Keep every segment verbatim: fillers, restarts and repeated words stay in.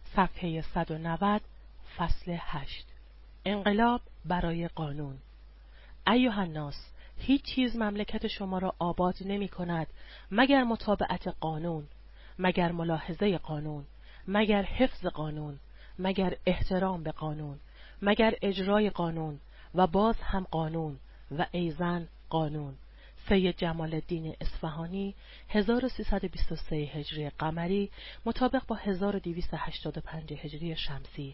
صفحه صد و نود، فصل هشت. انقلاب برای قانون. ایها الناس، هیچ چیز مملکت شما را آباد نمی کند مگر متابعت قانون، مگر ملاحظه قانون، مگر حفظ قانون، مگر احترام به قانون، مگر اجرای قانون و باز هم قانون و ایضاً قانون. سید جمال الدین اصفهانی هزار و سیصد و بیست و سه هجری قمری مطابق با هزار و دویست و هشتاد و پنج هجری شمسی.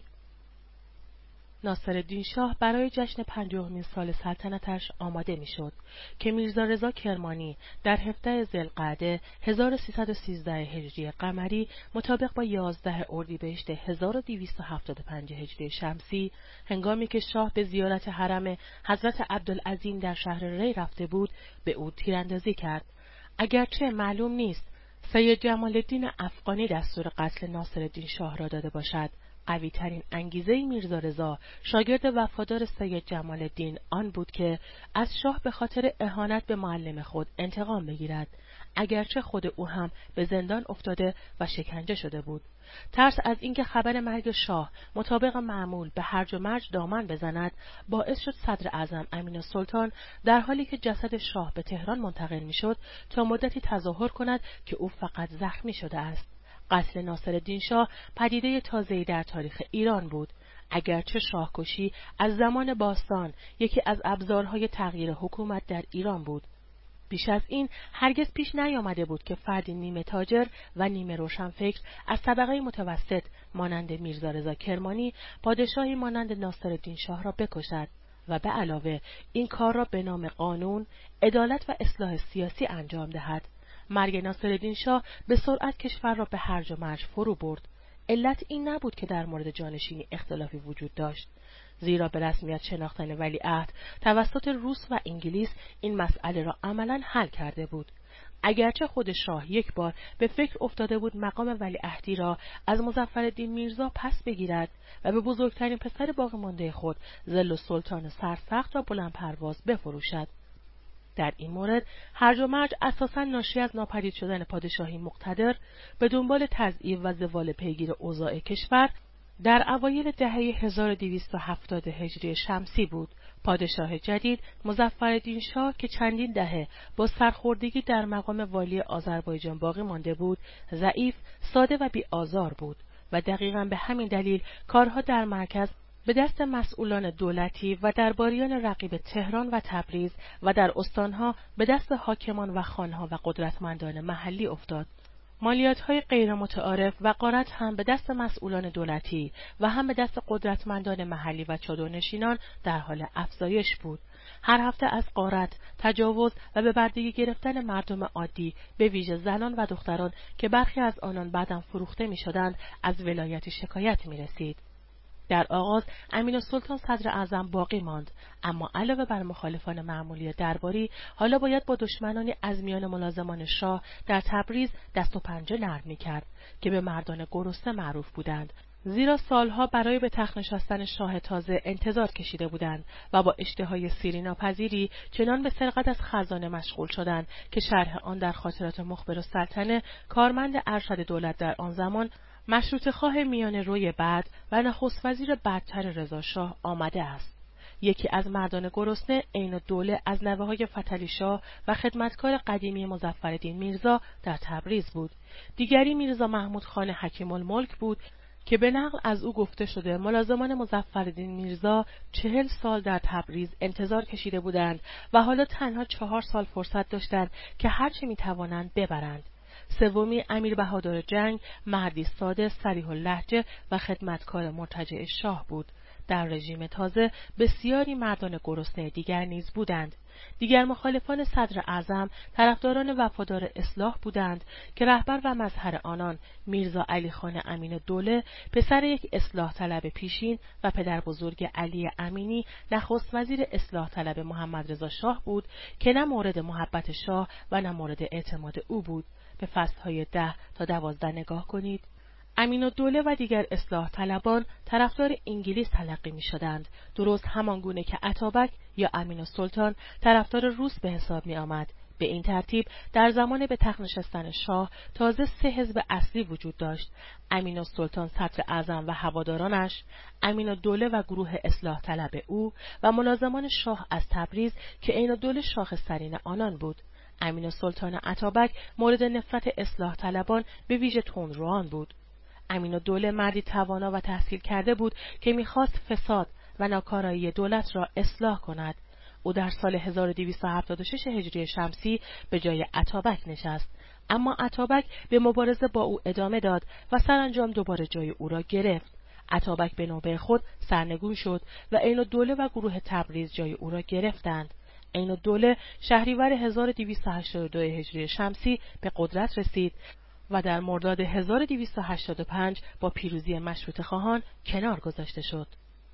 ناصرالدین شاه برای جشن پنجاهمین سال سلطنتش آماده میشد که میرزا رضا کرمانی در هفده ذوالقعده هزار و سیصد و سیزده هجری قمری مطابق با یازده اردیبهشت هزار و دویست و هفتاد و پنج هجری شمسی، هنگامی که شاه به زیارت حرم حضرت عبدالعظیم در شهر ری رفته بود، به او تیراندازی کرد. اگرچه معلوم نیست سید جمال الدین افغانی دستور قتل ناصرالدین شاه را داده باشد، قوی ترین انگیزه میرزا رضا شاگرد وفادار سید جمال الدین آن بود که از شاه به خاطر اهانت به معلم خود انتقام بگیرد، اگرچه خود او هم به زندان افتاده و شکنجه شده بود. ترس از اینکه خبر مرگ شاه مطابق معمول به هرج و مرج دامن بزند باعث شد صدر اعظم امین‌السلطان در حالی که جسد شاه به تهران منتقل میشد تا مدتی تظاهر کند که او فقط زخمی شده است. قتل ناصرالدین شاه پدیده تازه‌ای در تاریخ ایران بود، اگرچه شاهکشی از زمان باستان یکی از ابزارهای تغییر حکومت در ایران بود. بیش از این هرگز پیش نیامده بود که فردی نیمه تاجر و نیمه روشنفکر از طبقه متوسط مانند میرزا رضا کرمانی پادشاهی مانند ناصرالدین شاه را بکشد و به علاوه این کار را به نام قانون، عدالت و اصلاح سیاسی انجام دهد. مرگ ناصرالدین شاه به سرعت کشور را به هرج و مرج فرو برد. علت این نبود که در مورد جانشینی اختلافی وجود داشت، زیرا به رسمیت شناختن ولیعهد توسط روس و انگلیس این مسئله را عملاً حل کرده بود. اگرچه خود شاه یک بار به فکر افتاده بود مقام ولیعهدی را از مظفرالدین میرزا پس بگیرد و به بزرگترین پسر باقی مانده خود ظل السلطان سرسخت را بلند پرواز بفروشد. در این مورد هرج و مرج اساساً ناشی از ناپدید شدن پادشاهی مقتدر به دنبال تضعیف و زوال پیگیر اوضاع کشور در اوایل دهه هزار و دویست و هفتاد هجری شمسی بود. پادشاه جدید مظفرالدین شاه که چندین دهه با سرخوردگی در مقام والی آذربایجان باقی مانده بود، ضعیف، ساده و بی‌آزار بود و دقیقاً به همین دلیل کارها در مرکز به دست مسئولان دولتی و درباریان رقیب تهران و تبریز و در استانها به دست حاکمان و خانها و قدرتمندان محلی افتاد. مالیات‌های غیر متعارف و غارت هم به دست مسئولان دولتی و هم به دست قدرتمندان محلی و چادرنشینان در حال افزایش بود. هر هفته از غارت، تجاوز و به بردگی گرفتن مردم عادی به ویژه زنان و دختران که برخی از آنان بعداً فروخته می‌شدند از ولایت شکایت می‌رسید. در آغاز امین‌السلطان صدر اعظم باقی ماند، اما علاوه بر مخالفان معمولی درباری حالا باید با دشمنانی از میان ملازمان شاه در تبریز دست و پنجه نرم می‌کرد که به مردان گرسنه معروف بودند، زیرا سالها برای به تخت نشستن شاه تازه انتظار کشیده بودند و با اشتهای سیری ناپذیری چنان به سرقت از خزانه مشغول شدند که شرح آن در خاطرات مخبر السلطنه کارمند ارشد دولت در آن زمان، مشروطه خواه میان روی بعد و نخست وزیر بعدتر رضا شاه آمده است. یکی از مردان گرسنه عین الدوله از نوه‌های فتحعلی شاه و خدمتکار قدیمی مظفرالدین میرزا در تبریز بود. دیگری میرزا محمود خان حکیم الملک بود که به نقل از او گفته شده ملازمان مظفرالدین میرزا چهل سال در تبریز انتظار کشیده بودند و حالا تنها چهار سال فرصت داشتند که هرچه میتوانند ببرند. سومی امیر بهادر جنگ، مردی ساده، صریح اللهجه و خدمتکار مرتجع شاه بود. در رژیم تازه بسیاری مردان گرسنه دیگر نیز بودند. دیگر مخالفان صدر اعظم طرفداران وفادار اصلاح بودند که رهبر و مظهر آنان میرزا علی خان امین الدوله، پسر یک اصلاح طلب پیشین و پدر بزرگ علی امینی، نخست وزیر اصلاح طلب محمد رضا شاه بود که نه مورد محبت شاه و نه مورد اعتماد او بود. به فصلهای ده تا دوازده نگاه کنید. امین‌الدوله و دیگر اصلاح طلبان طرفدار انگلیس تلقی می شدند، درست همانگونه که اتابک یا امین‌السلطان طرفدار روس به حساب می آمد. به این ترتیب در زمان به تخت نشستن شاه تازه سه حزب اصلی وجود داشت: امین‌السلطان صدر اعظم و هوادارانش، امین‌الدوله و گروه اصلاح طلب او و ملازمان شاه از تبریز که عین‌الدوله شاخص‌ترین آنان بود. امین‌السلطان اتابک مورد نفرت اصلاح طلبان به ویژه تندروان بود. امین‌الدوله مردی توانا و تحصیل کرده بود که می‌خواست فساد و ناکارایی دولت را اصلاح کند. او در سال هزار و دویست و هفتاد و شش هجری شمسی به جای اتابک نشست، اما اتابک به مبارزه با او ادامه داد و سرانجام دوباره جای او را گرفت. اتابک به نوبه خود سرنگون شد و عین‌الدوله و گروه تبریز جای او را گرفتند. عین‌الدوله شهریور هزار و دویست و هشتاد و دو هجری شمسی به قدرت رسید و در مرداد هزار و دویست و هشتاد و پنج با پیروزی مشروطه‌خواهان کنار گذاشته شد.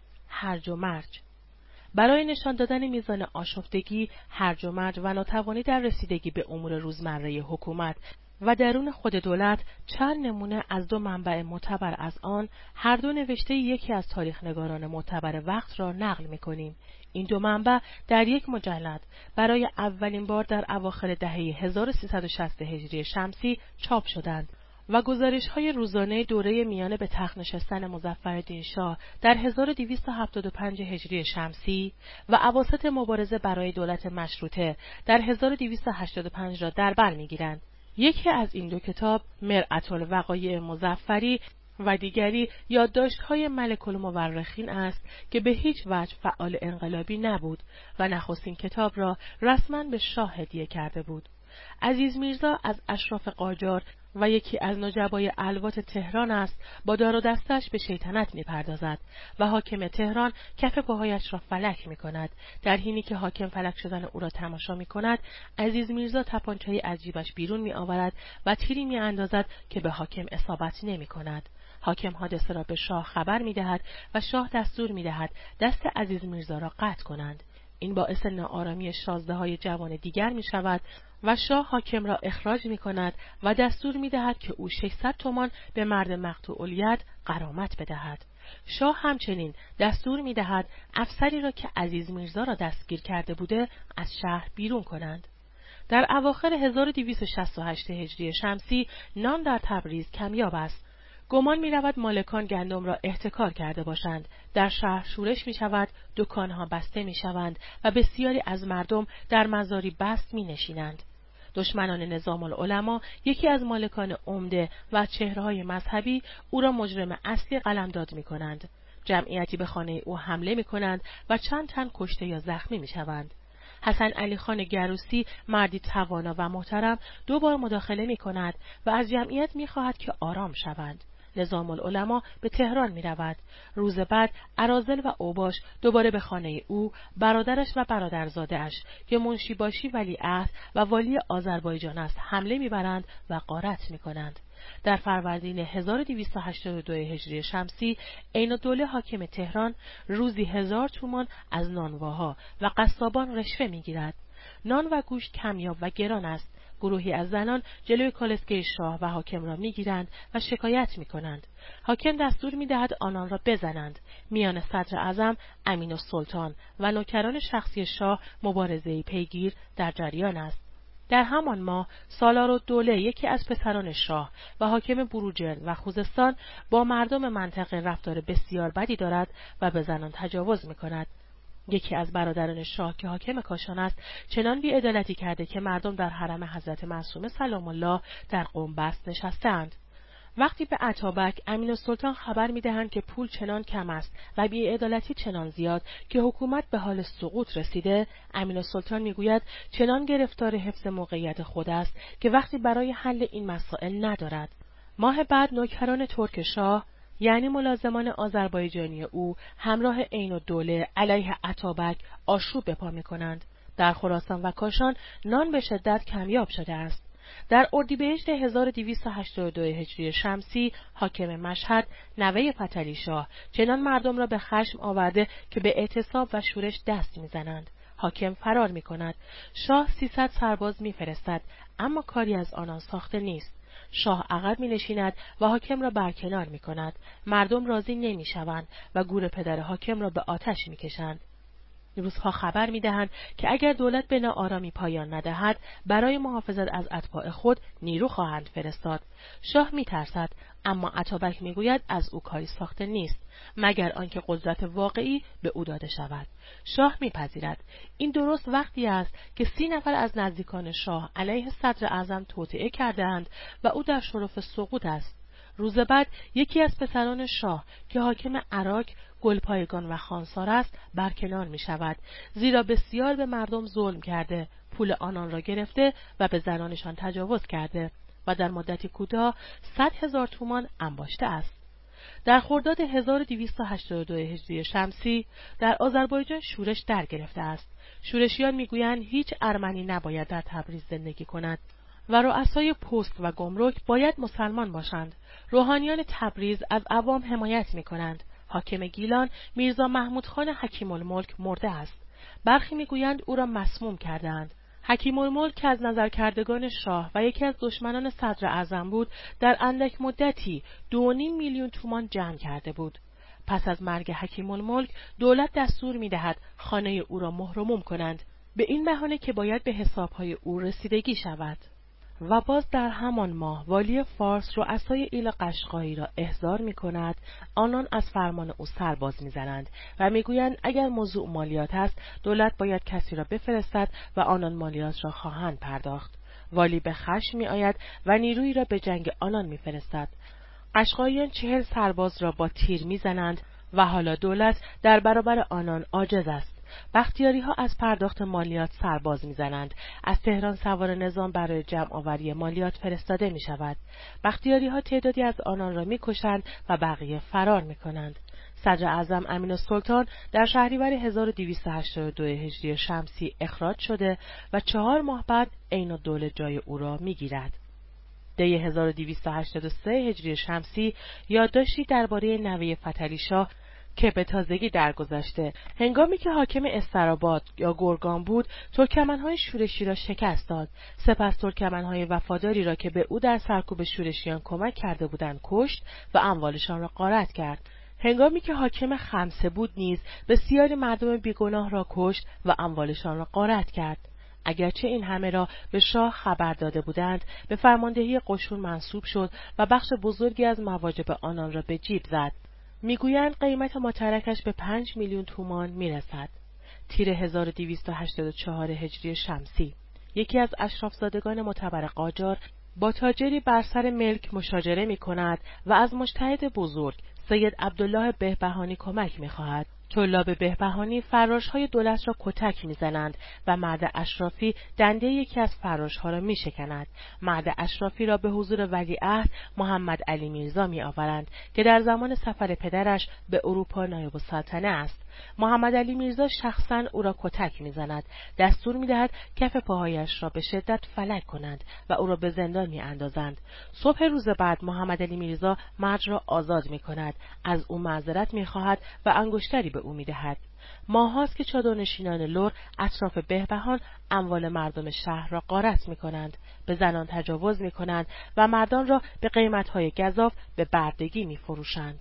هرج و مرج. برای نشان دادن میزان آشفتگی، هرج و مرج و ناتوانی در رسیدگی به امور روزمره حکومت و درون خود دولت، چند نمونه از دو منبع معتبر از آن، هر دو نوشته یکی از تاریخ‌نگاران معتبر وقت را نقل می‌کنیم. این دو منبع در یک مجلد برای اولین بار در اواخر دهه هزار و سیصد و شصت هجری شمسی چاپ شدند و گزارش‌های روزانه دوره میانه به تخت نشستن مظفرالدین شاه در هزار و دویست و هفتاد و پنج هجری شمسی و اواسط مبارزه برای دولت مشروطه در هزار و دویست و هشتاد و پنج را در بر می‌گیرند. یکی از این دو کتاب مرعة الوقایع مظفری و دیگری یادداشت‌های ملک المؤرخین است که به هیچ وجه فعال انقلابی نبود و نخستین کتاب را رسما به شاه هدیه کرده بود. عزیز میرزا از اشراف قاجار و یکی از نجبای الوات تهران است، با دار و دستش به شیطنت می‌پردازد و حاکم تهران کف پاهایش را فلک می‌کند. در حینی که حاکم فلک شدن او را تماشا می‌کند، عزیز میرزا تپانچه‌ای از جیبش بیرون می‌آورد و تیری می‌اندازد که به حاکم اصابت نمی‌کند. حاکم حادثه را به شاه خبر می‌دهد و شاه دستور می‌دهد دست عزیز میرزا را قطع کنند. این باعث ناآرامی شازده‌های جوان دیگر می‌شود و شاه حاکم را اخراج می‌کند و دستور می‌دهد که او ششصد تومان به مرد مقطوع الید غرامت بدهد. شاه همچنین دستور می‌دهد افسری را که عزیز میرزا را دستگیر کرده بوده از شهر بیرون کنند. در اواخر هزار و دویست و شصت و هشت هجری شمسی نان در تبریز کمیاب است. گمان می رود مالکان گندم را احتکار کرده باشند. در شهر شورش می شود، دکانها بسته می شوند و بسیاری از مردم در مزاری بست می نشینند. دشمنان نظام العلماء، یکی از مالکان عمده و چهره‌های مذهبی، او را مجرم اصلی قلمداد می کنند. جمعیتی به خانه او حمله می کنند و چند تن کشته یا زخمی می شوند. حسن علی خان گروسی، مردی توانا و محترم، دو بار مداخله می کند و از جمعیت می خواهد که آرام شوند. نظام العلماء به تهران می رود. روز بعد اراذل و اوباش دوباره به خانه او، برادرش و برادرزاده‌اش که منشیباشی ولیعهد و والی آذربایجان است حمله می برند و غارت می کنند. در فروردین هزار و دویست و هشتاد و دو هجری شمسی عین‌الدوله حاکم تهران روزی هزار تومان از نانواها و قصابان رشوه می گیرد. نان و گوشت کمیاب و گران است. گروهی از زنان جلوی کالسکه شاه و حاکم را میگیرند و شکایت میکنند. حاکم دستور میدهد آنان را بزنند. میان صدر اعظم امین‌السلطان و نوکران شخصی شاه مبارزه‌ای پیگیر در جریان است. در همان ماه سالارالدوله، یکی از پسران شاه و حاکم بروجرد و خوزستان، با مردم منطقه رفتار بسیار بدی دارد و به زنان تجاوز میکند. یکی از برادران شاه که حاکم کاشان است چنان بی‌عدالتی کرده که مردم در حرم حضرت معصومه سلام الله در قم بست نشستند. وقتی به اتابک امین‌السلطان خبر می‌دهند که پول چنان کم است و بی‌عدالتی چنان زیاد که حکومت به حال سقوط رسیده، امین‌السلطان می‌گوید چنان گرفتار حفظ موقعیت خود است که وقتی برای حل این مسائل ندارد. ماه بعد نوکران ترک شاه، یعنی ملازمان آذربایجانی او، همراه عین‌الدوله علیه اتابک آشوب به پا می‌کنند. در خراسان و کاشان نان به شدت کمیاب شده است. در اردیبهشت هزار و دویست و هشتاد و دو هجری شمسی حاکم مشهد، نوه فتحعلی شاه، چنان مردم را به خشم آورده که به اعتصاب و شورش دست می‌زنند. حاکم فرار می‌کند. شاه سیصد سرباز می‌فرستد، اما کاری از آنان ساخته نیست. شاه عقب می‌نشیند و حاکم را برکنار می‌کند. مردم راضی نمی‌شوند و گور پدر حاکم را به آتش می‌کشند. روزها خبر می‌دهند که اگر دولت به ناآرامی پایان ندهد، برای محافظت از اتباع خود نیرو خواهند فرستاد. شاه می‌ترسد، اما اتابک می‌گوید از او کاری ساخته نیست، مگر آنکه قدرت واقعی به او داده شود. شاه می‌پذیرد. این درست وقتی است که سی نفر از نزدیکان شاه علیه صدر اعظم توطئه کرده‌اند و او در شرف سقوط است. روز بعد یکی از پسران شاه که حاکم عراق، گلپایگان و خانسار است برکنار می شود، زیرا بسیار به مردم ظلم کرده، پول آنان را گرفته و به زنانشان تجاوز کرده و در مدتی کوتاه صد هزار تومان انباشته است. در خرداد هزار و دویست و هشتاد و دو هجری شمسی در آذربایجان شورش در گرفته است. شورشیان میگویند هیچ ارمنی نباید در تبریز زندگی کند و رؤسای پست و گمرک باید مسلمان باشند. روحانیان تبریز از عوام حمایت می‌کنند. حاکم گیلان میرزا محمود خان حکیم الملک مرده است. برخی میگویند او را مسموم کردند. حکیم الملک که از نظر کردگان شاه و یکی از دشمنان صدر اعظم بود، در اندک مدتی دو و نیم میلیون تومان جمع کرده بود. پس از مرگ حکیم الملک دولت دستور می‌دهد خانه او را مهر و موم کنند، به این بهانه که باید به حساب‌های او رسیدگی شود. و باز در همان ماه والی فارس رؤسای ایل قشقایی را احضار می کند. آنان از فرمان او سر باز می زنند و می گویند اگر موضوع مالیات است دولت باید کسی را بفرستد و آنان مالیات را خواهند پرداخت. والی به خشم می آید و نیرویی را به جنگ آنان می فرستد. قشقاییان چهل سرباز را با تیر می زنند و حالا دولت در برابر آنان عاجز است. بختیاری ها از پرداخت مالیات سرباز می‌زنند. از تهران سوار نظام برای جمع آوری مالیات فرستاده می شود. بختیاری ها تعدادی از آنان را می‌کشند و بقیه فرار می‌کنند. صدر اعظم امین‌السلطان در شهریور هزار و دویست و هشتاد و دو هجری شمسی اخراج شده و چهار ماه بعد عین‌الدوله جای او را می‌گیرد. دی هزار و دویست و هشتاد و سه هجری شمسی یادداشتی درباره نوه فتحعلی شاه که به تازگی درگذشته هنگامی که حاکم استراباد یا گرگان بود ترکمن‌های شورشی را شکست داد. سپس ترکمن‌های وفاداری را که به او در سرکوب شورشیان کمک کرده بودند کشت و اموالشان را غارت کرد. هنگامی که حاکم خمسه بود نیز بسیاری مردم بیگناه را کشت و اموالشان را غارت کرد. اگرچه این همه را به شاه خبر داده بودند، به فرماندهی قشون منصوب شد و بخش بزرگی از مواجب آنان را به جیب زد. میگویند قیمت مترکش به پنج میلیون تومان میرسد. تیر هزار و دویست و هشتاد و چهار هجری شمسی یکی از اشرافزادگان معتبر قاجار با تاجری بر سر ملک مشاجره می کند و از مجتهد بزرگ سید عبدالله بهبهانی کمک می خواهد. طلاب بهبهانی فراش‌های دولت را کتک می‌زنند و مرد اشرافی دنده یکی از فراش‌ها را می‌شکند. مرد اشرافی را به حضور ولیعهد محمد علی میرزا می‌آورند که در زمان سفر پدرش به اروپا نایب السلطنه است. محمد علی میرزا شخصاً او را کتک می‌زند، دستور می‌دهد کف پاهایش را به شدت فلک کنند و او را به زندان می‌اندازند. صبح روز بعد محمد علی میرزا مرد را آزاد می‌کند، از او معذرت می‌خواهد و انگشتری به او می‌دهد. ماهاست که چادرنشینان لر اطراف بهبهان اموال مردم شهر را غارت می‌کنند، به زنان تجاوز می‌کنند و مردان را به قیمت‌های گزاف به بردگی می‌فروشند.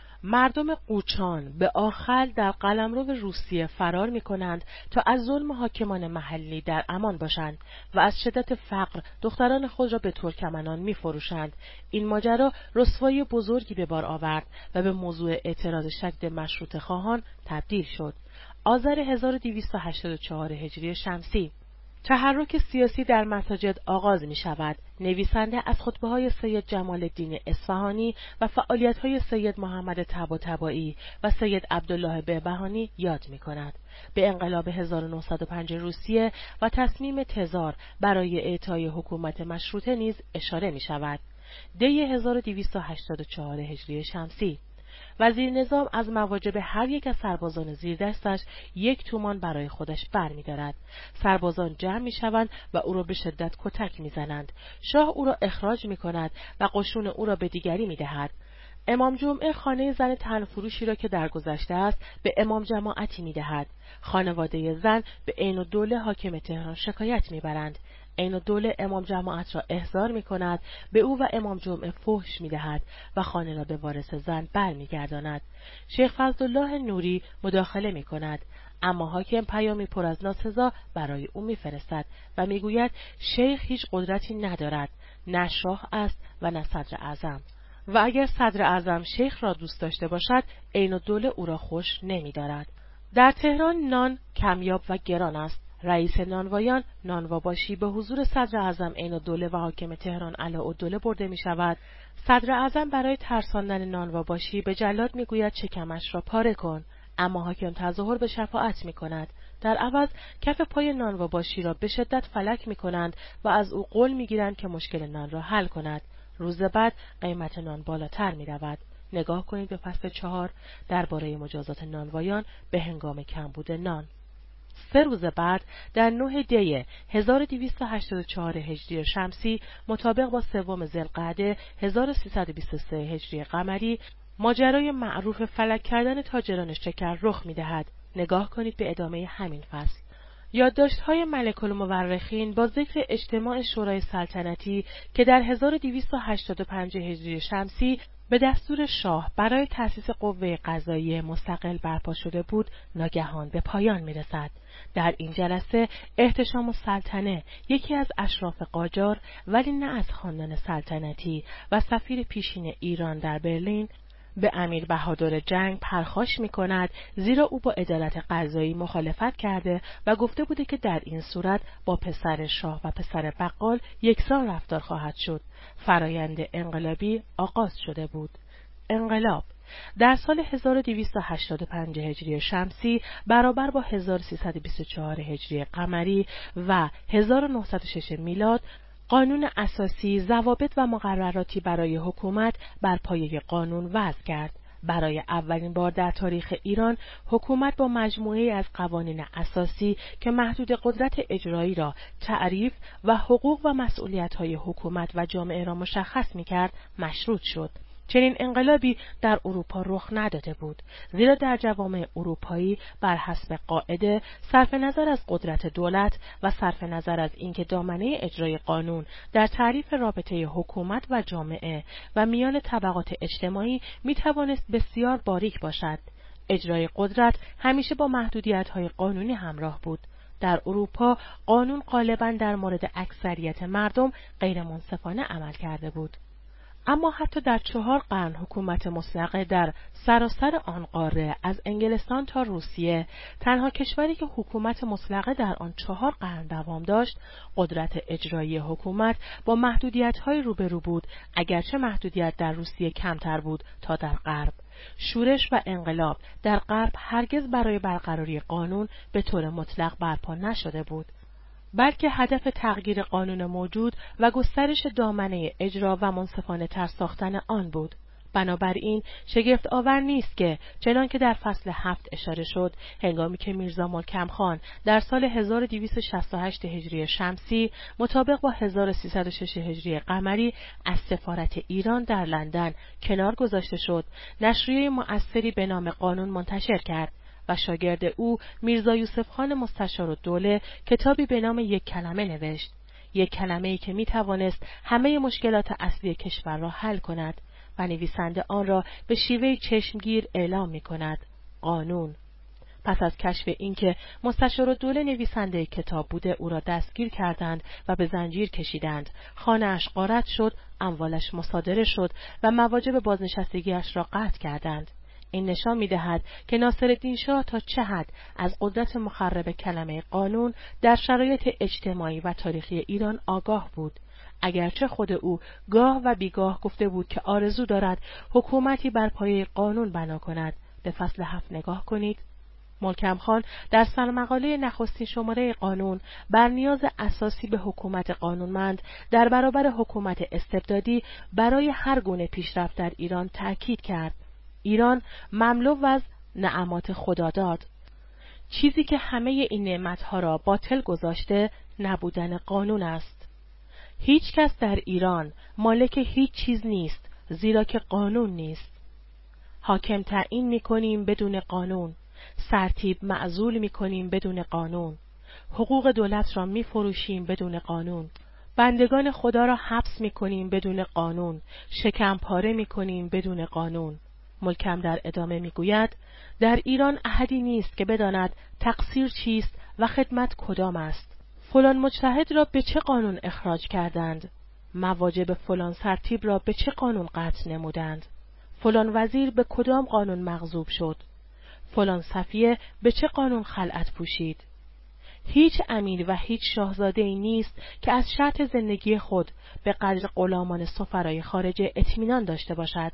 مردم قوچان به آخل در قلمرو روسیه فرار می‌کنند تا از ظلم حاکمان محلی در امان باشند و از شدت فقر دختران خود را به ترکمنان می‌فروشند. این ماجرا رسوایی بزرگی به بار آورد و به موضوع اعتراض شدید مشروطه خواهان تبدیل شد. آذر هزار و دویست و هشتاد و چهار هجری شمسی تحرک سیاسی در مساجد آغاز می شود. نویسنده از خطبه‌های سید جمال الدین اصفهانی و فعالیت‌های سید محمد طباطبایی و سید عبدالله بهبهانی یاد می کند. به انقلاب هزار و نهصد و پنج روسیه و تصمیم تزار برای اعطای حکومت مشروطه نیز اشاره می شود. دی هزار و دویست و هشتاد و چهار هجری شمسی وزیر نظام از مواجب هر یک از سربازان زیر دستش یک تومان برای خودش بر می دارد. سربازان جمع می شوند و او را به شدت کتک می زنند. شاه او را اخراج می کند و قشون او را به دیگری می دهد. امام جمعه خانه زن تنفروشی را که درگذشته است به امام جماعتی می دهد. خانواده زن به عین‌الدوله حاکم تهران شکایت می برند. عین الدوله امام جماعت را احضار می کند، به او و امام جمعه فحش می دهد و خانه را به وارث زن بر می گرداند. شیخ فضلالله نوری مداخله می کند، اما حاکم پیامی پر از ناسزا برای او می فرستد و می گوید شیخ هیچ قدرتی ندارد، نه شاه است و نه صدر اعظم، و اگر صدر اعظم شیخ را دوست داشته باشد عین الدوله او را خوش نمی دارد. در تهران نان کمیاب و گران است. رئیس نانوایان نانواباشی به حضور صدر اعظم عین الدوله و حاکم تهران علاءالدوله برده می شود. صدر اعظم برای ترساندن نانواباشی به جلاد می گوید شکمش را پاره کن، اما حاکم تظاهر به شفاعت می کند. در عوض کف پای نانواباشی را به شدت فلک می کنند و از او قول می گیرند که مشکل نان را حل کند. روز بعد قیمت نان بالاتر می رود. نگاه کنید به فصل چهار درباره مجازات نانوایان به هنگام کمبود نان. سه روز بعد در نه دی هزار و دویست و هشتاد و چهار هجری شمسی مطابق با سوم ذوالقعده هزار و سیصد و بیست و سه هجری قمری ماجرای معروف فلک کردن تاجران شکر رخ می‌دهد. نگاه کنید به ادامه همین فصل. یادداشت‌های ملک المؤرخین با ذکر اجتماع شورای سلطنتی که در هزار و دویست و هشتاد و پنج هجری شمسی به دستور شاه برای تأسیس قوه قضاییه مستقل برپا شده بود، ناگهان به پایان می‌رسد. در این جلسه احتشام السلطنه، یکی از اشراف قاجار ولی نه از خاندان سلطنتی و سفیر پیشین ایران در برلین، به امیر بهادر جنگ پرخاش می کند، زیرا او با عدالت قضایی مخالفت کرده و گفته بوده که در این صورت با پسر شاه و پسر بقال یکسان رفتار خواهد شد. فرایند انقلابی آغاز شده بود. انقلاب در سال هزار و دویست و هشتاد و پنج هجری شمسی برابر با هزار و سیصد و بیست و چهار هجری قمری و هزار و نهصد و شش میلاد قانون اساسی ضوابط و مقرراتی برای حکومت بر پایه قانون وضع کرد. برای اولین بار در تاریخ ایران حکومت با مجموعه‌ای از قوانین اساسی که محدود قدرت اجرایی را تعریف و حقوق و مسئولیت‌های حکومت و جامعه را مشخص می‌کرد مشروط شد. چنین انقلابی در اروپا رخ نداده بود، زیرا در جوامع اروپایی بر حسب قاعده صرف نظر از قدرت دولت و صرف نظر از اینکه دامنه اجرای قانون در تعریف رابطه حکومت و جامعه و میان طبقات اجتماعی می توانست بسیار باریک باشد. اجرای قدرت همیشه با محدودیت‌های قانونی همراه بود. در اروپا قانون غالباً در مورد اکثریت مردم غیر منصفانه عمل کرده بود. اما حتی در چهار قرن حکومت مطلقه در سراسر آن قاره از انگلستان تا روسیه، تنها کشوری که حکومت مطلقه در آن چهار قرن دوام داشت، قدرت اجرایی حکومت با محدودیت‌های روبرو بود، اگرچه محدودیت در روسیه کمتر بود تا در غرب. شورش و انقلاب در غرب هرگز برای برقراری قانون به طور مطلق برپا نشده بود، بلکه هدف تغییر قانون موجود و گسترش دامنه اجرا و منصفانه تر ساختن آن بود. بنابراین شگفت آور نیست که چنان که در فصل هفت اشاره شد، هنگامی که میرزا ملکم خان در سال هزار و دویست و شصت و هشت هجری شمسی مطابق با هزار و سیصد و شش هجری قمری از سفارت ایران در لندن کنار گذاشته شد، نشریه مؤثری به نام قانون منتشر کرد و شاگرد او میرزا یوسف خان مستشارالدوله کتابی به نام یک کلمه نوشت. یک کلمه‌ای که می توانست همه مشکلات اصلی کشور را حل کند و نویسنده آن را به شیوه چشمگیر اعلام می کند: قانون. پس از کشف اینکه مستشارالدوله نویسنده کتاب بوده، او را دستگیر کردند و به زنجیر کشیدند. خانه‌اش غارت شد، اموالش مصادره شد و مواجب بازنشستگیش را قطع کردند. این نشان می‌دهد که ناصرالدین شاه تا چه حد از قدرت مخرب کلمه قانون در شرایط اجتماعی و تاریخی ایران آگاه بود. اگرچه خود او گاه و بیگاه گفته بود که آرزو دارد حکومتی بر پایه قانون بنا کند. به فصل هفت نگاه کنید. ملکم خان در سرمقاله نخستین شماره قانون بر نیاز اساسی به حکومت قانونمند در برابر حکومت استبدادی برای هر گونه پیشرفت در ایران تأکید کرد. ایران مملو از نعمات خداداد. چیزی که همه این نعمتها را باطل گذاشته نبودن قانون است. هیچ کس در ایران مالک هیچ چیز نیست، زیرا که قانون نیست. حاکم تعیین می‌کنیم بدون قانون، سرتیب معزول می‌کنیم بدون قانون، حقوق دولت را می‌فروشیم بدون قانون. بندگان خدا را حبس می‌کنیم بدون قانون، شکم پاره می‌کنیم بدون قانون. ملکم در ادامه می‌گوید در ایران احدی نیست که بداند تقصیر چیست و خدمت کدام است. فلان مجتهد را به چه قانون اخراج کردند؟ مواجب فلان سرتیب را به چه قانون قطع نمودند؟ فلان وزیر به کدام قانون مغضوب شد؟ فلان صفیه به چه قانون خلعت پوشید؟ هیچ امیر و هیچ شاهزاده‌ای نیست که از شرط زندگی خود به قدر غلامان سفرای خارجه اطمینان داشته باشد.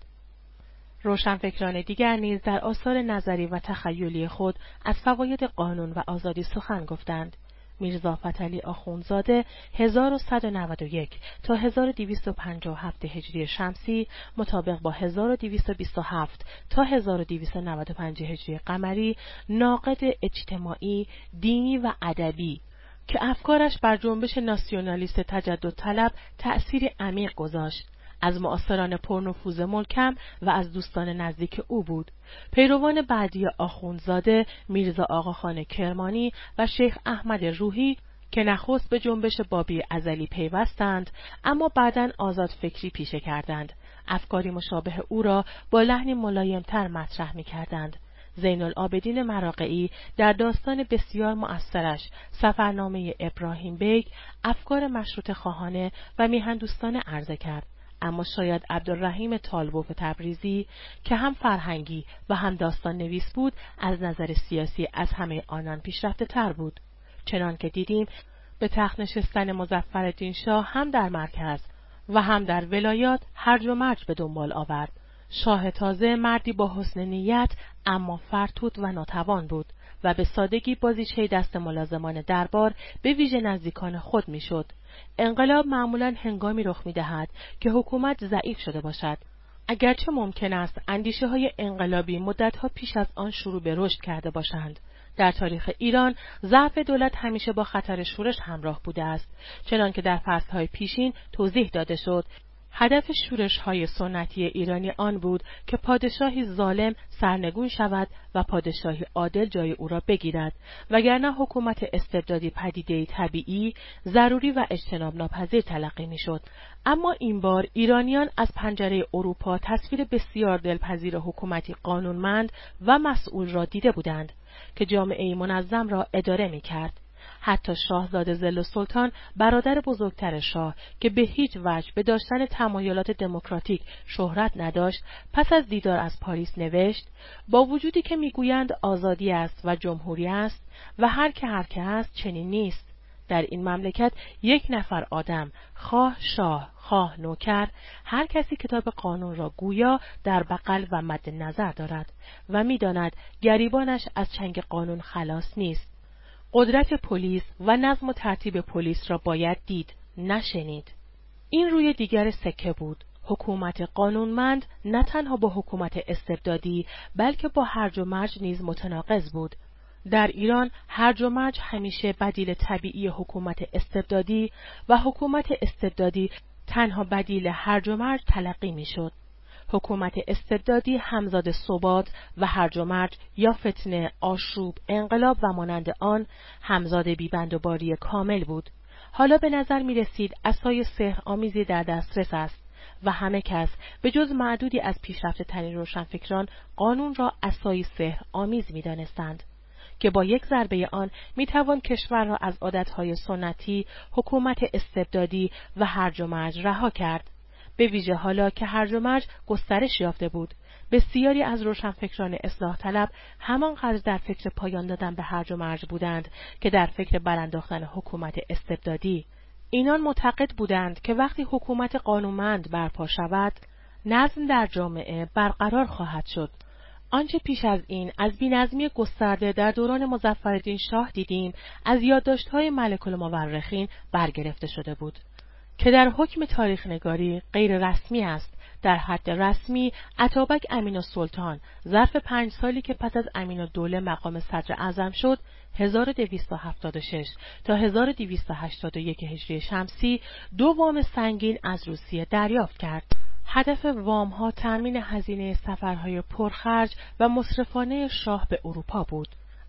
روشنفکران دیگر نیز در آثار نظری و تخیلی خود از فواید قانون و آزادی سخن گفتند. میرزا فتحعلی آخوندزاده هزار و صد و نود و یک تا هزار و دویست و پنجاه و هفت هجری شمسی مطابق با هزار و دویست و بیست و هفت تا هزار و دویست و نود و پنج هجری قمری ناقد اجتماعی، دینی و ادبی که افکارش بر جنبش ناسیونالیست تجدد طلب تأثیری عمیق گذاشت، از معاصران پرنفوذ ملکم و از دوستان نزدیک او بود. پیروان بعدی آخوندزاده میرزا آقاخان کرمانی و شیخ احمد روحی که نخست به جنبش بابی ازلی پیوستند اما بعداً آزاد فکری پیشه کردند، افکاری مشابه او را با لحنی ملایم‌تر مطرح می‌کردند. زین العابدین مراغئی در داستان بسیار مؤثرش سفرنامه ابراهیم بیگ افکار مشروطه خواهانه و میهندوستانه عرضه کرد، اما شاید عبدالرحیم طالبوف تبریزی که هم فرهنگی و هم داستان نویس بود از نظر سیاسی از همه آنان پیشرفته تر بود. چنان که دیدیم به تخت نشستن مظفرالدین شاه هم در مرکز و هم در ولایات هرج و مرج به دنبال آورد. شاه تازه مردی با حسن نیت اما فرتوت و ناتوان بود و به سادگی بازیچه دست ملازمان دربار به ویژه نزدیکان خود میشد. انقلاب معمولاً هنگامی رخ می‌دهد که حکومت ضعیف شده باشد. اگرچه ممکن است اندیشه‌های انقلابی مدت‌ها پیش از آن شروع به رشد کرده باشند. در تاریخ ایران ضعف دولت همیشه با خطر شورش همراه بوده است، چنان که در فصل‌های پیشین توضیح داده شد. هدف شورش‌های سنتی ایرانی آن بود که پادشاهی ظالم سرنگون شود و پادشاهی عادل جای او را بگیرد، وگرنه حکومت استبدادی پدیده‌ای طبیعی، ضروری و اجتناب ناپذیر تلقی می‌شد. اما این بار ایرانیان از پنجره اروپا تصویر بسیار دلپذیر حکومتی قانونمند و مسئول را دیده بودند که جامعه منظم را اداره می‌کرد. حتی شاهزاده ظل سلطان برادر بزرگتر شاه که به هیچ وجه به داشتن تمایلات دموکراتیک شهرت نداشت، پس از دیدار از پاریس نوشت: با وجودی که میگویند آزادی است و جمهوری است و هر که هر که است چنین نیست. در این مملکت یک نفر آدم، خواه شاه خواه نوکر، هر کسی کتاب قانون را گویا در بغل و مد نظر دارد و میداند گریبانش از چنگ قانون خلاص نیست. قدرت پلیس و نظم و ترتیب پلیس را باید دید، نشنید. این روی دیگر سکه بود. حکومت قانونمند نه تنها با حکومت استبدادی بلکه با هرج و مرج نیز متناقض بود. در ایران هرج و مرج همیشه بدیل طبیعی حکومت استبدادی و حکومت استبدادی تنها بدیل هرج و مرج تلقی میشد. حکومت استبدادی همزاد ثبات و هرج و مرج یا فتنه، آشوب، انقلاب و مانند آن همزاد بیبند و باری کامل بود. حالا به نظر می رسید عصای سحر آمیزی در دسترس است و همه کس به جز معدودی از پیشرفته ترین روشنفکران قانون را عصای سحر آمیز می دانستند که با یک ضربه آن می توان کشور را از عادتهای سنتی، حکومت استبدادی و هرج و مرج رها کرد. به ویژه حالا که هرج و مرج گسترش یافته بود، بسیاری از روشنفکران اصلاح طلب همانقدر در فکر پایان دادن به هرج و مرج بودند که در فکر برانداختن حکومت استبدادی. اینان معتقد بودند که وقتی حکومت قانونمند برپا شود، نظم در جامعه برقرار خواهد شد. آنچه پیش از این از بی‌نظمی گسترده در دوران مظفرالدین شاه دیدیم، از یادداشت‌های ملک المؤرخین برگرفته شده بود که در حکم تاریخ نگاری غیر رسمی است. در حد رسمی اتابک امین‌السلطان ظرف پنج سالی که پس از امین‌الدوله مقام صدر اعظم شد هزار و دویست و هفتاد و شش تا هزار و دویست و هشتاد و یک هجری شمسی دو وام سنگین از روسیه دریافت کرد. هدف وام‌ها تامین هزینه سفرهای پرخرج و مصرفانه شاه به اروپا بود.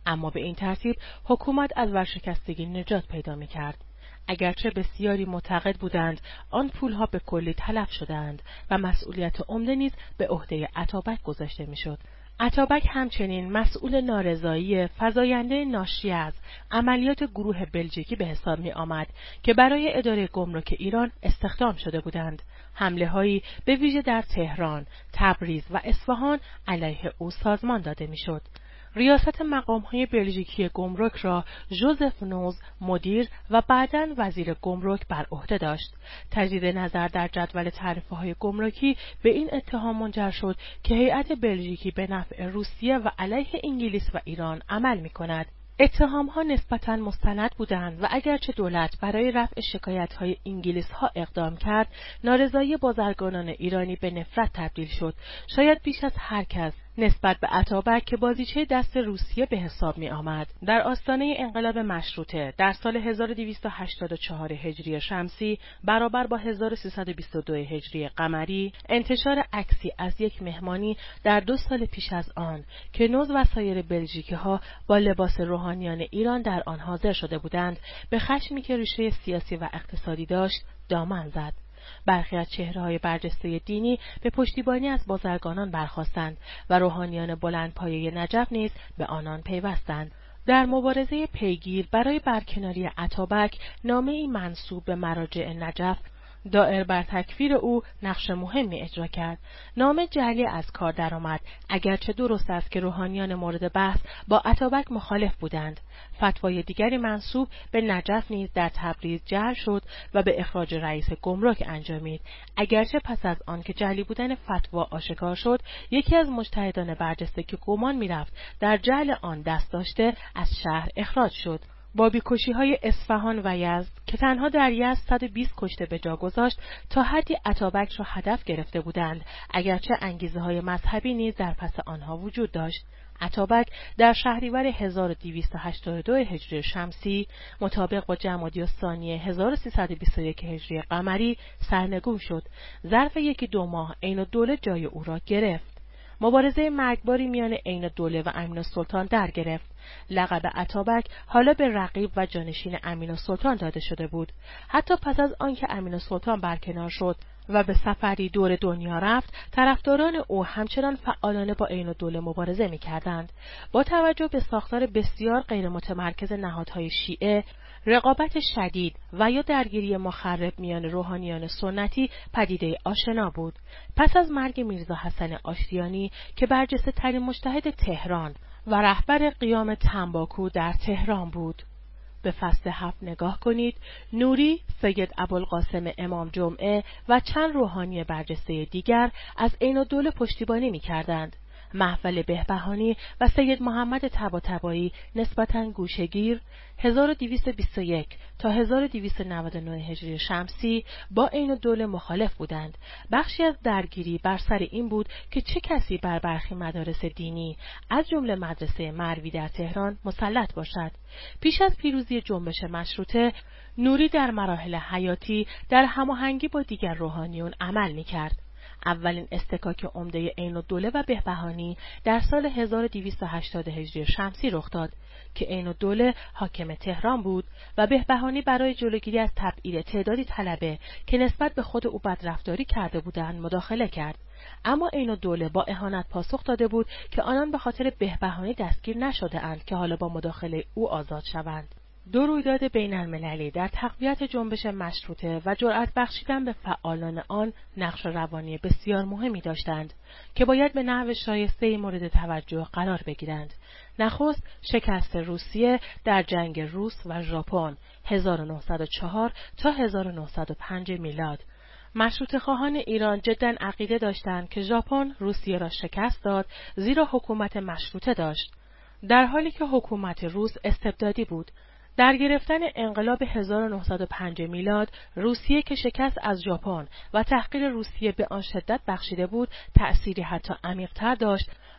اما به این ترتیب حکومت از ورشکستگی نجات پیدا می‌کرد. اگرچه بسیاری معتقد بودند آن پولها به کلی تلف شدند و مسئولیت عمده نیز به عهده اتابک گذاشته می‌شد. اتابک همچنین مسئول نارضایی فزاینده ناشی از عملیات گروه بلژیکی به حساب می آمد که برای اداره گمرک ایران استخدام شده بودند. حمله هایی به ویژه در تهران، تبریز و اصفهان علیه او سازمان داده می شد. ریاست مقام‌های بلژیکی گمرک را ژوزف نوز مدیر و بعداً وزیر گمرک بر عهده داشت. تجدید نظر در جدول تعرفه‌های گمرکی به این اتهام منجر شد که هیئت بلژیکی به نفع روسیه و علیه انگلیس و ایران عمل می‌کند. اتهام‌ها نسبتاً مستند بودند و اگرچه دولت برای رفع شکایت‌های انگلیس‌ها اقدام کرد، نارضایی بازرگانان ایرانی به نفرت تبدیل شد. شاید بیش از هر کس نسبت به اتابک که بازیچه دست روسیه به حساب می آمد. در آستانه انقلاب مشروطه در سال هزار و دویست و هشتاد و چهار هجری شمسی برابر با هزار و سیصد و بیست و دو هجری قمری، انتشار عکسی از یک مهمانی در دو سال پیش از آن که نوز و سایر بلژیکی ها با لباس روحانیان ایران در آن حاضر شده بودند، به خشمی که ریشه سیاسی و اقتصادی داشت دامن زد. برخی از چهره‌های برجسته دینی به پشتیبانی از بازرگانان برخاستند و روحانیان بلندپایه نجف نیز به آنان پیوستند. در مبارزه پیگیر برای برکناری اتابک، نامه‌ای منسوب به مراجع نجف دائر بر تکفیر او نقش مهمی اجرا کرد. نامه جعلی از کار درآمد، اگرچه درست است که روحانیان مورد بحث با اتابک مخالف بودند. فتوای دیگری منسوب به نجف نیز در تبریز جعل شد و به اخراج رئیس گمرک انجامید. اگرچه پس از آن که جعلی بودن فتوا آشکار شد، یکی از مجتهدان برجسته که گمان می‌رفت در جعل آن دست داشته از شهر اخراج شد. با بیکشی‌های اصفهان و یزد که تنها در یزد صد و بیست کشته به جا گذاشت، تا حدی اتابک را هدف گرفته بودند، اگرچه انگیزه‌های مذهبی نیز در پس آنها وجود داشت. اتابک در شهریور هزار و دویست و هشتاد و دو هجری شمسی مطابق با جمادی الثانی هزار و سیصد و بیست و یک هجری قمری سرنگون شد. ظرف یکی دو ماه عین‌الدوله جای او را گرفت. مبارزه مرگباری میان عین‌الدوله و امین‌السلطان در گرفت. لقب اتابک حالا به رقیب و جانشین امین‌السلطان داده شده بود. حتی پس از آنکه امین‌السلطان برکنار شد و به سفری دور دنیا رفت، طرفداران او همچنان فعالانه با عین‌الدوله مبارزه می‌کردند. با توجه به ساختار بسیار غیر متمرکز نهادهای شیعه، رقابت شدید و یا درگیری مخرب میان روحانیان سنتی پدیده آشنا بود. پس از مرگ میرزا حسن آشتیانی که برجسته ترین مجتهد تهران و رهبر قیام تنباکو در تهران بود. به فصل هفت نگاه کنید. نوری، سید ابوالقاسم امام جمعه و چند روحانی برجسته دیگر از عین‌الدوله پشتیبانی می‌کردند. محفل بهبهانی و سید محمد طباطبایی نسبتاً گوشه‌گیر هزار و دویست و بیست و یک تا هزار و دویست و نود و نه هجری شمسی با عین‌الدوله مخالف بودند. بخشی از درگیری بر سر این بود که چه کسی بر برخی مدارس دینی از جمله مدرسه مروی در تهران مسلط باشد. پیش از پیروزی جنبش مشروطه، نوری در مراحل حیاتی در هماهنگی با دیگر روحانیون عمل می‌کرد. اولین اصطکاک عمده عین‌الدوله و بهبهانی در سال هزار و دویست و هشتاد هجری شمسی رخ داد که عین‌الدوله حاکم تهران بود و بهبهانی برای جلوگیری از تبعید تعدادی طلبه که نسبت به خود او بدرفتاری کرده بودند مداخله کرد. اما عین‌الدوله با اهانت پاسخ داده بود که آنان به خاطر بهبهانی دستگیر نشده اند که حالا با مداخله او آزاد شوند. دو رویداد بین المللی در تقویت جنبش مشروطه و جرأت بخشیدن به فعالان آن نقش روانی بسیار مهمی داشتند که باید به نحو شایسته مورد توجه قرار بگیرند. نخست شکست روسیه در جنگ روس و ژاپن هزار و نهصد و چهار تا هزار و نهصد و پنج میلاد. مشروطه خواهان ایران جداً عقیده داشتند که ژاپن روسیه را شکست داد زیرا حکومت مشروطه داشت، در حالی که حکومت روس استبدادی بود. در گرفتن انقلاب هزار و نهصد و پنج میلاد، روسیه که شکست از ژاپن و تحقیر روسیه به آن شدت بخشیده بود، تأثیری حتی عمیق‌تر داشت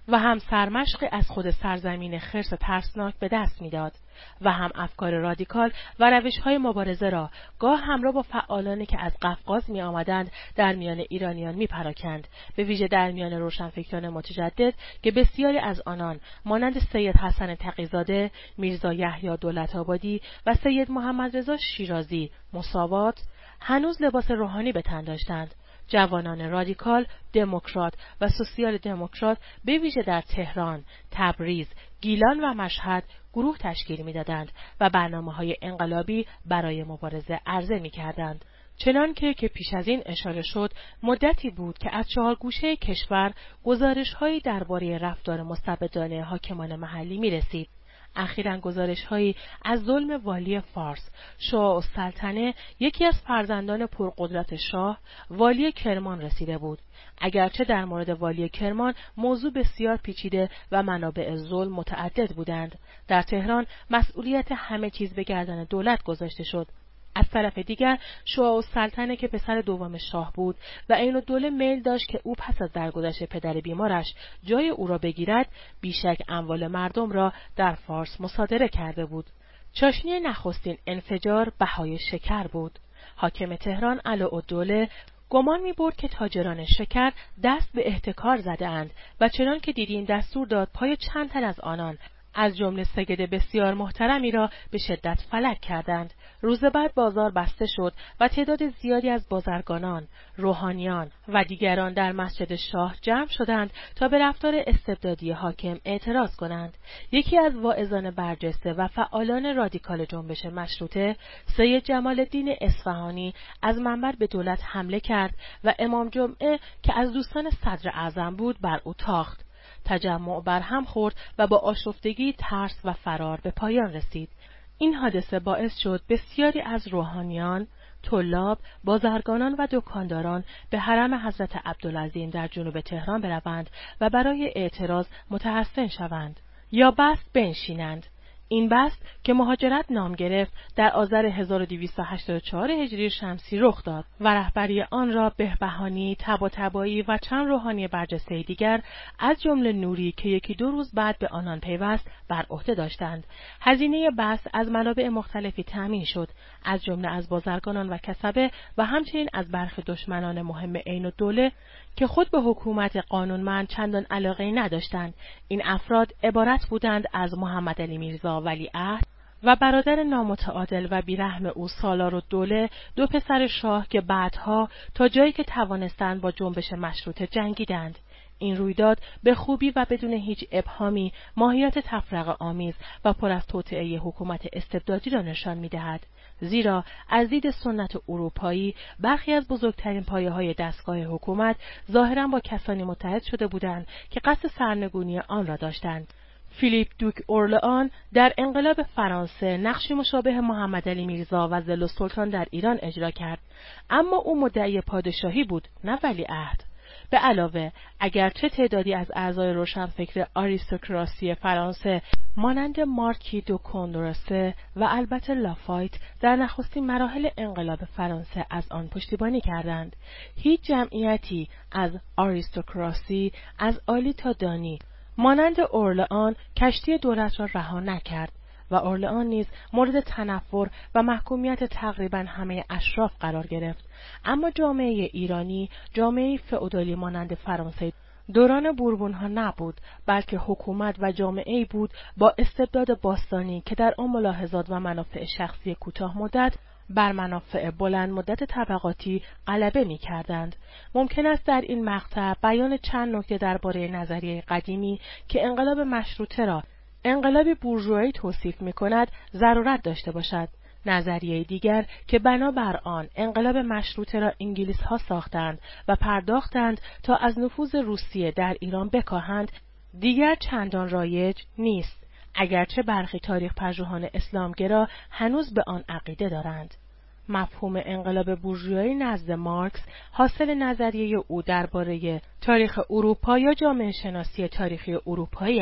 و هم سرمشقی از خود سرزمین خرس ترسناک به دست می‌داد و هم افکار رادیکال و روش‌های مبارزه را گاه همراه با فعالانی که از قفقاز می‌آمدند در میان ایرانیان می‌پراکند، به ویژه در میان روشنفکران متجدد که بسیاری از آنان مانند سید حسن تقی‌زاده، میرزا یحیی دولت‌آبادی و سید محمدرضا شیرازی مساوات هنوز لباس روحانی به تن داشتند. جوانان رادیکال، دموکرات و سوسیال دموکرات به ویژه در تهران، تبریز، گیلان و مشهد گروه تشکیل می‌دادند و برنامه‌های انقلابی برای مبارزه عرضه می‌کردند. چنانکه که پیش از این اشاره شد، مدتی بود که از چهار گوشه کشور گزارش‌هایی درباره رفتار مستبدانه حاکمان محلی می‌رسید. اخیراً گزارش‌هایی از ظلم والی فارس، شاه السلطنه، یکی از فرزندان پرقدرت شاه، والی کرمان رسیده بود. اگرچه در مورد والی کرمان موضوع بسیار پیچیده و منابع ظلم متعدد بودند، در تهران مسئولیت همه چیز به گردن دولت گذاشته شد. از طرف دیگر شاه السلطنه که پسر دوم شاه بود و عین‌الدوله میل داشت که او پس از درگذشت پدر بیمارش جای او را بگیرد، بیشک اموال مردم را در فارس مصادره کرده بود. چاشنی نخستین انفجار بهای شکر بود. حاکم تهران علاءالدوله گمان می‌برد که تاجران شکر دست به احتکار زده‌اند و چنان که دیدیم دستور داد پای چند تن از آنان از جمله سید بسیار محترمی را به شدت فلک کردند. روز بعد بازار بسته شد و تعداد زیادی از بازرگانان، روحانیان و دیگران در مسجد شاه جمع شدند تا به رفتار استبدادی حاکم اعتراض کنند. یکی از واعظان برجسته و فعالان رادیکال جنبش مشروطه، سید جمال الدین اصفهانی، از منبر به دولت حمله کرد و امام جمعه که از دوستان صدر اعظم بود بر او تاخت. تجمع برهم خورد و با آشفتگی ترس و فرار به پایان رسید. این حادثه باعث شد بسیاری از روحانیان، طلاب، بازرگانان و دکانداران به حرم حضرت عبدالعظیم در جنوب تهران بروند و برای اعتراض متحصن شوند یا بست بنشینند. این بست که مهاجرت نام گرفت در آذر هزار و دویست و هشتاد و چهار هجری شمسی رخ داد و رهبری آن را بهبهانی، طباطبایی و چند روحانی برجسته دیگر از جمله نوری که یکی دو روز بعد به آنان پیوست بر عهده داشتند. هزینه بست از منابع مختلفی تأمین شد، از جمله از بازرگانان و کسبه و همچنین از برخی دشمنان مهم عین‌الدوله که خود به حکومت قانونمند چندان علاقه‌ای نداشتند. این افراد عبارت بودند از محمد علی میرزا ولیعهد و برادر نامتعادل و بیرحم او سالارالدوله، دو پسر شاه که بعدها تا جایی که توانستند با جنبش مشروطه جنگیدند. این رویداد به خوبی و بدون هیچ ابهامی ماهیت تفرقه آمیز و پر از توطئه حکومت استبدادی را نشان می‌دهد. زیرا از دید سنت اروپایی برخی از بزرگترین پایه‌های دستگاه حکومت ظاهراً با کسانی متحد شده بودند که قصد سرنگونی آن را داشتند. فیلیپ دوک اورلئان در انقلاب فرانسه نقشی مشابه محمد علی میرزا و ظل‌السلطان در ایران اجرا کرد، اما او مدعی پادشاهی بود نه ولیعهد. به علاوه اگرچه تعدادی از اعضای روشنفکر آریستوکراسی فرانسه مانند مارکی دو کندورسه و البته لافایت در نخستین مراحل انقلاب فرانسه از آن پشتیبانی کردند، هیچ جمعیتی از آریستوکراسی از عالی تا دانی مانند اورلئان کشتی دولت را رها نکرد و اورلئان نیز مورد تنفر و محکومیت تقریباً همه اشراف قرار گرفت. اما جامعه ایرانی جامعه فئودالی مانند فرانسه دوران بوربونها نبود، بلکه حکومت و جامعه‌ای بود با استبداد باستانی که در آن ملاحظات و منافع شخصی کوتاه مدت بر منافع بلند مدت طبقاتی غلبه می‌کردند. ممکن است در این مقطع بیان چند نکته درباره نظریه قدیمی که انقلاب مشروطه را انقلاب بورژوایی توصیف می‌کند ضرورت داشته باشد. نظریه دیگر که بنابر آن انقلاب مشروطه را انگلیس‌ها ساختند و پرداختند تا از نفوذ روسیه در ایران بکاهند، دیگر چندان رایج نیست، اگرچه برخی تاریخ پژوهان اسلامگرا هنوز به آن عقیده دارند. مفهوم انقلاب بورژوایی نزد مارکس حاصل نظریه او درباره تاریخ اروپا یا جامعه شناسی تاریخی اروپایی است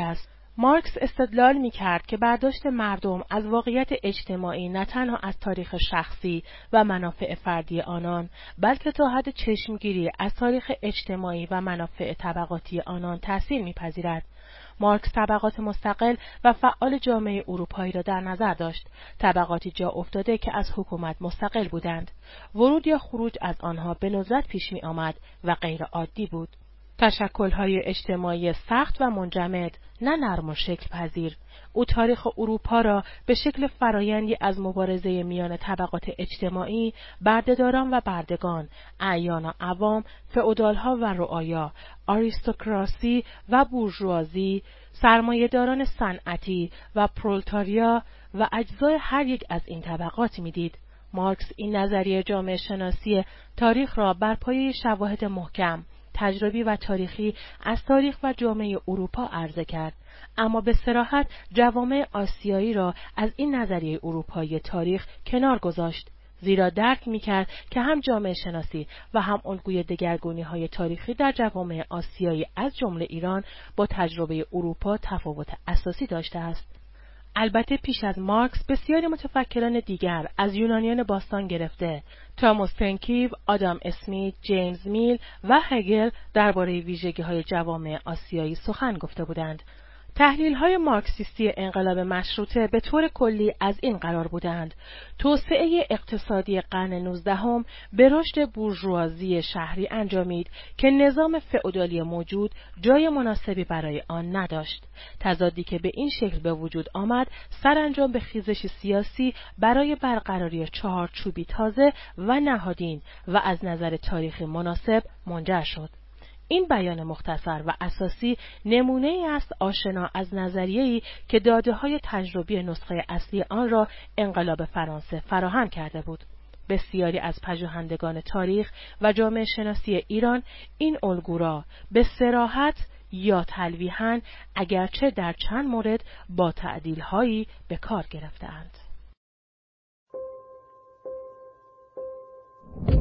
مارکس استدلال می‌کرد که برداشت مردم از واقعیت اجتماعی نه تنها از تاریخ شخصی و منافع فردی آنان، بلکه تا حد چشمگیری از تاریخ اجتماعی و منافع طبقاتی آنان تأثیر می‌پذیرد. مارکس طبقات مستقل و فعال جامعه اروپایی را در نظر داشت، طبقاتی جا افتاده که از حکومت مستقل بودند. ورود یا خروج از آنها به ندرت پیش می‌آمد و غیر عادی بود. تشکل‌های اجتماعی سخت و منجمد، نه نرم و شکل پذیر. او تاریخ اروپا را به شکل فرایندی از مبارزه میان طبقات اجتماعی، بردهداران و بردگان، اعیان و عوام، فئودال‌ها و رعایا، آریستوکراسی و بورژوازی، سرمایه‌داران صنعتی و پرولتاریا و اجزای هر یک از این طبقات می‌دید. مارکس این نظریه جامعه شناسی تاریخ را بر پایه شواهد محکم، تجربی و تاریخی از تاریخ و جامعه اروپا عرضه کرد، اما به صراحت جوامع آسیایی را از این نظریه اروپایی تاریخ کنار گذاشت، زیرا درک می‌کرد که هم جامعه شناسی و هم الگوی دگرگونی‌های تاریخی در جوامع آسیایی از جمله ایران با تجربه اروپا تفاوت اساسی داشته است. البته پیش از مارکس بسیاری متفکران دیگر از یونانیان باستان گرفته، توماس پنکیو، آدام اسمیت، جیمز میل و هگل درباره ویژگی‌های جوامع آسیایی سخن گفته بودند. تحلیل‌های مارکسیستی انقلاب مشروطه به طور کلی از این قرار بودند: توسعه اقتصادی قرن نوزدهم به رشد بورژوازی شهری انجامید که نظام فئودالی موجود جای مناسبی برای آن نداشت. تضادی که به این شکل به وجود آمد سرانجام به خیزش سیاسی برای برقراری چهارچوبی تازه و نهادین و از نظر تاریخی مناسب منجر شد. این بیان مختصر و اساسی نمونه ای است آشنا از نظریه‌ای که داده‌های تجربی نسخه اصلی آن را انقلاب فرانسه فراهم کرده بود. بسیاری از پژوهندگان تاریخ و جامعه شناسی ایران این الگو را به صراحت یا تلویحاً اگرچه در چند مورد با تعدیل‌هایی به کار گرفته‌اند.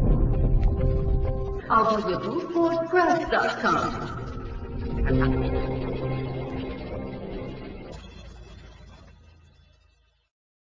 audiobook wordpress dot com